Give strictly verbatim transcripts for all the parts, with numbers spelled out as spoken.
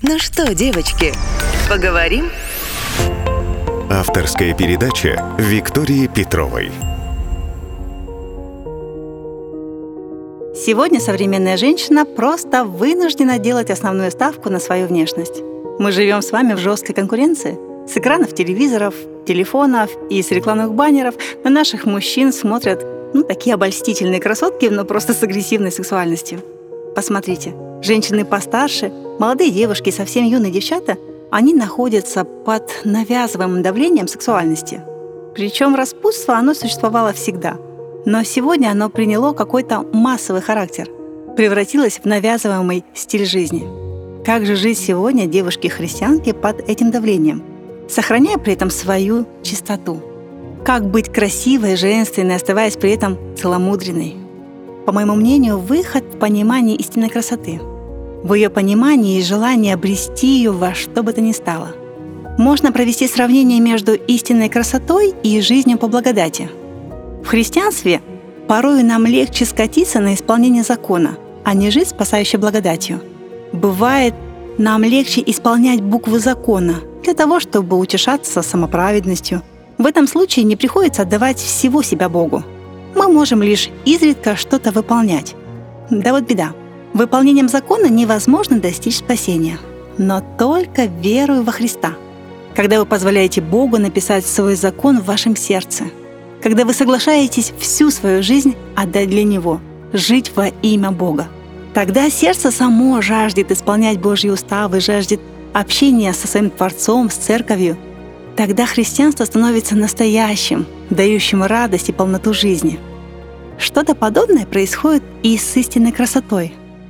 Ну что, девочки, поговорим? Авторская передача Виктории Петровой. Сегодня современная женщина просто вынуждена делать основную ставку на свою внешность. Мы живем с вами в жесткой конкуренции. С экранов телевизоров, телефонов и с рекламных баннеров на наших мужчин смотрят ну, такие обольстительные красотки, но просто с агрессивной сексуальностью. Посмотрите, женщины постарше, молодые девушки и совсем юные девчата, они находятся под навязываемым давлением сексуальности. Причем распутство, оно существовало всегда. Но сегодня оно приняло какой-то массовый характер, превратилось в навязываемый стиль жизни. Как же жить сегодня девушки-христианки под этим давлением, сохраняя при этом свою чистоту? Как быть красивой, женственной, оставаясь при этом целомудренной? По моему мнению, выход в понимании истинной красоты. В ее понимании и желании обрести ее во что бы то ни стало. Можно провести сравнение между истинной красотой и жизнью по благодати. В христианстве порой нам легче скатиться на исполнение закона, а не жить спасающей благодатью. Бывает, нам легче исполнять буквы закона для того, чтобы утешаться самоправедностью. В этом случае не приходится отдавать всего себя Богу. Мы можем лишь изредка что-то выполнять. Да вот беда. Выполнением закона невозможно достичь спасения, но только верою во Христа. Когда вы позволяете Богу написать свой закон в вашем сердце, когда вы соглашаетесь всю свою жизнь отдать для Него, жить во имя Бога, тогда сердце само жаждет исполнять Божьи уставы, жаждет общения со своим Творцом, с Церковью. Тогда христианство становится настоящим, дающим радость и полноту жизни. Что-то подобное происходит и с истинной красотой.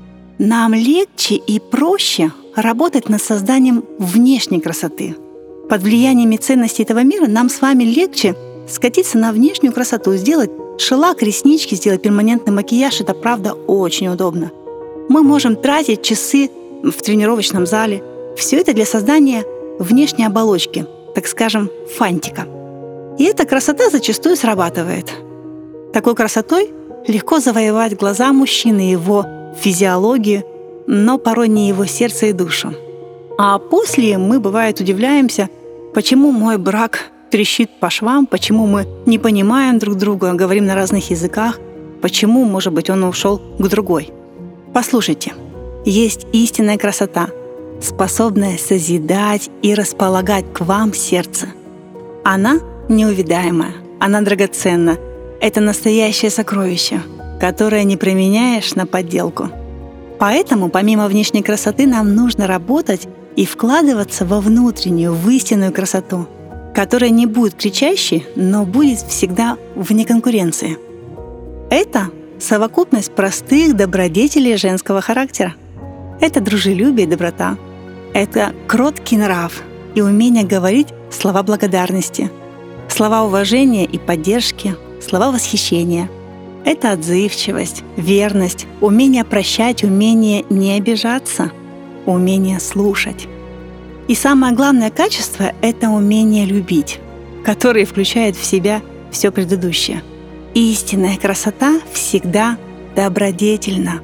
Нам легче и проще работать над созданием внешней красоты. Под влияниями ценностей этого мира нам с вами легче скатиться на внешнюю красоту, сделать шелак, реснички, сделать перманентный макияж — это правда очень удобно. Мы можем тратить часы в тренировочном зале. Все это для создания внешней оболочки, так скажем, фантика. И эта красота зачастую срабатывает. Такой красотой легко завоевать глаза мужчины, его физиологию, но порой не его сердце и душу. А после мы, бывает, удивляемся, почему мой брак трещит по швам, почему мы не понимаем друг друга, говорим на разных языках, почему, может быть, он ушел к другой. Послушайте, есть истинная красота, способная созидать и располагать к вам сердце. Она неувидаемая, она драгоценна. Это настоящее сокровище, которое не променяешь на подделку. Поэтому, помимо внешней красоты, нам нужно работать и вкладываться во внутреннюю, в истинную красоту, которая не будет кричащей, но будет всегда вне конкуренции. Это совокупность простых добродетелей женского характера. Это дружелюбие и доброта. Это кроткий нрав и умение говорить слова благодарности, слова уважения и поддержки, слова восхищения. Это отзывчивость, верность, умение прощать, умение не обижаться, умение слушать. И самое главное качество — это умение любить, которое включает в себя все предыдущее. Истинная красота всегда добродетельна.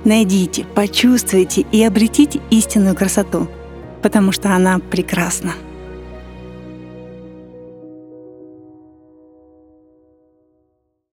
Найдите, почувствуйте и обретите истинную красоту, потому что она прекрасна.